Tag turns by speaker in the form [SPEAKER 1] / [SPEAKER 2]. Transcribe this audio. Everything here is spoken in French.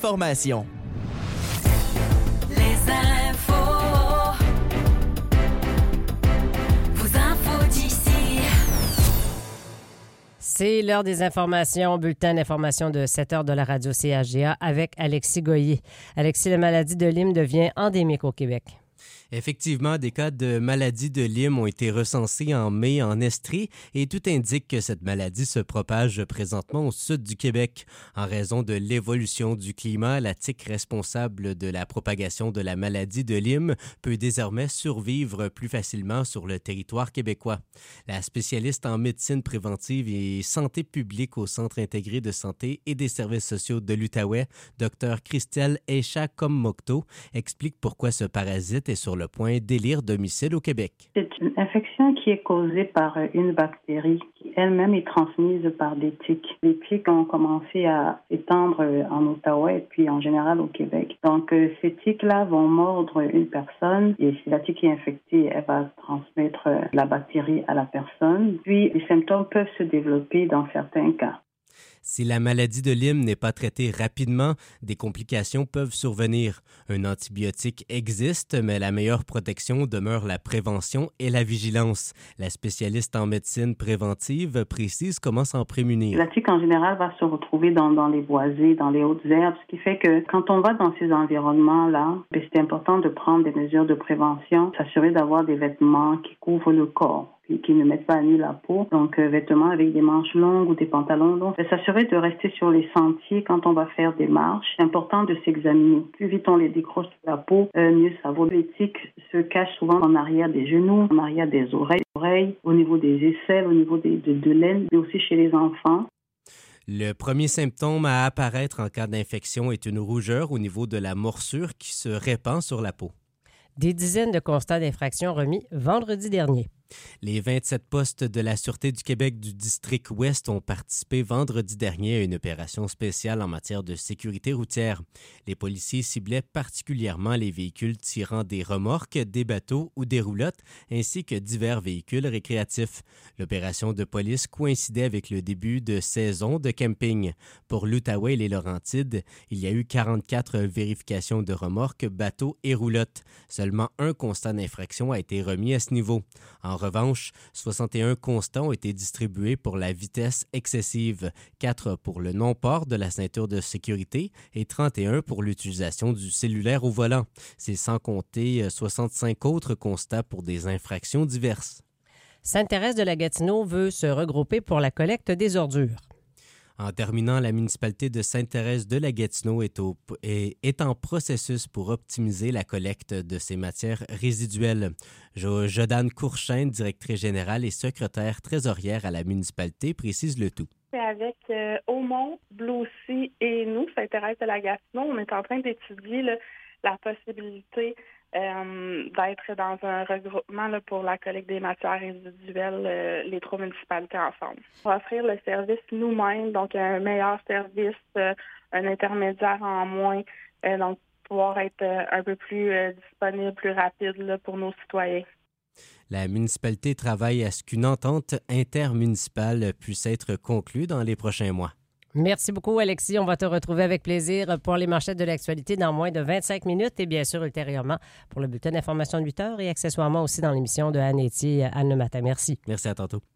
[SPEAKER 1] l'information.
[SPEAKER 2] Les infos. Vos infos d'ici.
[SPEAKER 3] C'est l'heure des informations, bulletin d'information de 7 heures de la radio CHGA avec Alexis Goyer. Alexis, la maladie de Lyme devient endémique au Québec.
[SPEAKER 4] Effectivement, des cas de maladie de Lyme ont été recensés en mai en Estrie et tout indique que cette maladie se propage présentement au sud du Québec. En raison de l'évolution du climat, la tique responsable de la propagation de la maladie de Lyme peut désormais survivre plus facilement sur le territoire québécois. La spécialiste en médecine préventive et santé publique au Centre intégré de santé et des services sociaux de l'Outaouais, Dr Christelle Echa-Kommokto, explique pourquoi ce parasite est sur le point d'élire domicile au Québec.
[SPEAKER 5] C'est une infection qui est causée par une bactérie qui elle-même est transmise par des tiques. Les tiques ont commencé à s'étendre en Outaouais et puis en général au Québec. Donc ces tiques-là vont mordre une personne et si la tique est infectée, elle va transmettre la bactérie à la personne. Puis les symptômes peuvent se développer dans certains cas.
[SPEAKER 4] Si la maladie de Lyme n'est pas traitée rapidement, des complications peuvent survenir. Un antibiotique existe, mais la meilleure protection demeure la prévention et la vigilance. La spécialiste en médecine préventive précise comment s'en prémunir.
[SPEAKER 5] La tique, en général, va se retrouver dans les boisés, dans les hautes herbes, ce qui fait que quand on va dans ces environnements-là, c'est important de prendre des mesures de prévention, s'assurer d'avoir des vêtements qui couvrent le corps, qui ne mettent pas à nu la peau. Donc, vêtements avec des manches longues ou des pantalons longs. S'assurer de rester sur les sentiers quand on va faire des marches. C'est important de s'examiner. Plus vite on les décroche de la peau, mieux ça vaut. Les tiques se cachent souvent en arrière des genoux, en arrière des oreilles, au niveau des aisselles, au niveau de l'aine, mais aussi chez les enfants.
[SPEAKER 4] Le premier symptôme à apparaître en cas d'infection est une rougeur au niveau de la morsure qui se répand sur la peau.
[SPEAKER 3] Des dizaines de constats d'infraction remis vendredi dernier.
[SPEAKER 4] Les 27 postes de la Sûreté du Québec du district Ouest ont participé vendredi dernier à une opération spéciale en matière de sécurité routière. Les policiers ciblaient particulièrement les véhicules tirant des remorques, des bateaux ou des roulottes, ainsi que divers véhicules récréatifs. L'opération de police coïncidait avec le début de saison de camping. Pour l'Outaouais et les Laurentides, il y a eu 44 vérifications de remorques, bateaux et roulottes. Seulement un constat d'infraction a été remis à ce niveau. En revanche, 61 constats ont été distribués pour la vitesse excessive, 4 pour le non-port de la ceinture de sécurité et 31 pour l'utilisation du cellulaire au volant. C'est sans compter 65 autres constats pour des infractions diverses.
[SPEAKER 3] Sainte-Thérèse de la Gatineau veut se regrouper pour la collecte des ordures.
[SPEAKER 4] En terminant, la municipalité de Sainte-Thérèse de la Gatineau est en processus pour optimiser la collecte de ces matières résiduelles. Jodane Courchain, directrice générale et secrétaire trésorière à la municipalité, précise le tout.
[SPEAKER 6] Avec Aumont, Blaucy et nous, Sainte-Thérèse de la Gatineau, on est en train d'étudier la possibilité d'être dans un regroupement pour la collecte des matières résiduelles, les 3 municipalités ensemble. On va offrir le service nous-mêmes, donc un meilleur service, un intermédiaire en moins, donc pouvoir être un peu plus disponible, plus rapide pour nos citoyens.
[SPEAKER 4] La municipalité travaille à ce qu'une entente intermunicipale puisse être conclue dans les prochains mois.
[SPEAKER 3] Merci beaucoup, Alexis. On va te retrouver avec plaisir pour les manchettes de l'actualité dans moins de 25 minutes et bien sûr ultérieurement pour le bulletin d'information de 8 heures et accessoirement aussi dans l'émission de Anne Etier, Anne le matin. Merci.
[SPEAKER 4] Merci, à tantôt.